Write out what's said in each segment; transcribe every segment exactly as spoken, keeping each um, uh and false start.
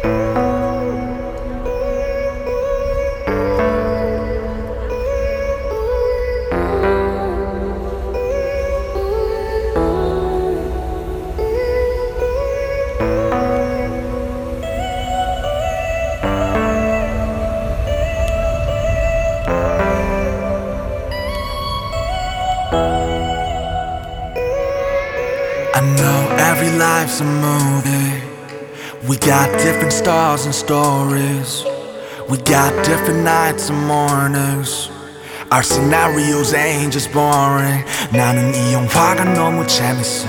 I know every life's a movie. We got different stars and stories. We got different nights and mornings. Our scenarios ain't just boring. 나는 이 영화가 너무 재밌어.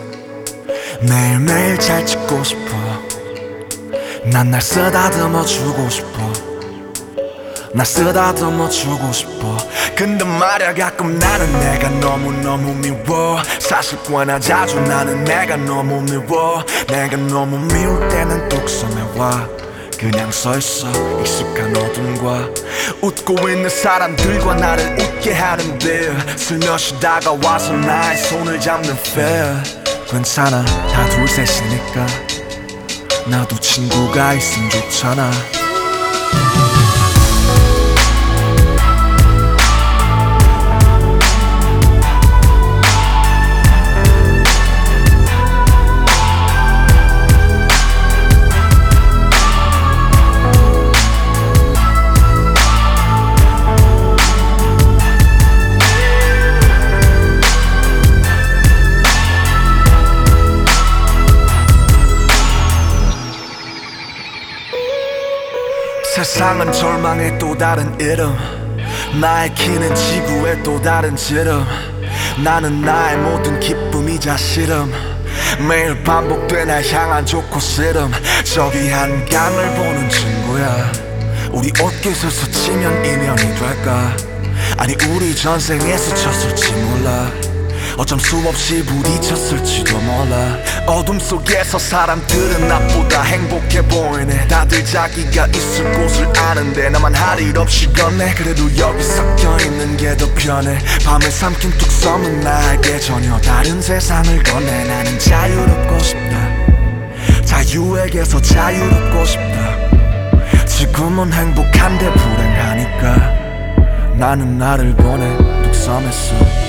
매일매일 잘 찍고 싶어. 난 날 쓰다듬어 주고 싶어. 날 쓰다듬어 주고 싶어. 근데 말야 가끔 나는 내가 너무너무 미워. 사실 꽤나 자주 나는 내가 너무 미워. 내가 너무 미울 때는 뚝섬에 와. 그냥 서있어 익숙한 어둠과 웃고 있는 사람들과 나를 웃게 하는데 슬며시 다가와서 나의 손을 잡는 feel. 괜찮아 다 둘셋이니까 나도 친구가 있으면 좋잖아. 세상은 절망의 또 다른 이름. 나의 키는 지구의 또 다른 지름. 나는 나의 모든 기쁨이자 싫음. 매일 반복돼 날 향한 좋고 싫음. 저기 한강을 보는 친구야. 우리 옷깃을 스치면 인연이 될까? 아니 우리 전생에 스쳤을지 몰라. 어쩜 수없이 부딪혔을지도 몰라. 어둠 속에서 사람들은 나보다 행복해 보이네. 다들 자기가 있을 곳을 아는데 나만 할 일 없이 걷네. 그래도 여기 섞여있는 게 더 편해. 밤을 삼킨 뚝섬은 나에게 전혀 다른 세상을 건네. 나는 자유롭고 싶다. 자유에게서 자유롭고 싶다. 지금은 행복한데 불행하니까 나는 나를 보내 뚝섬에서.